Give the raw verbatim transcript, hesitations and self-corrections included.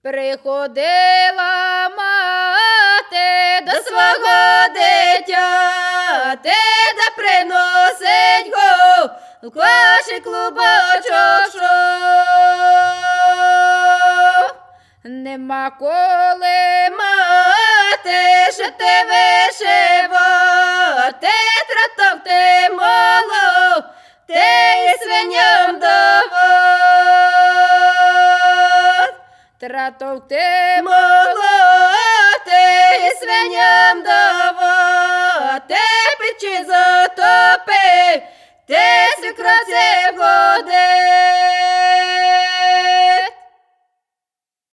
Приходила мати до свого дитяти, да приносить го в кваший клубочок, що нема коли мати, що ти вишивати, тратовти молов, ти і свиням давать. Тратовти молоти і свиням давати, печі затопи, ти свікроці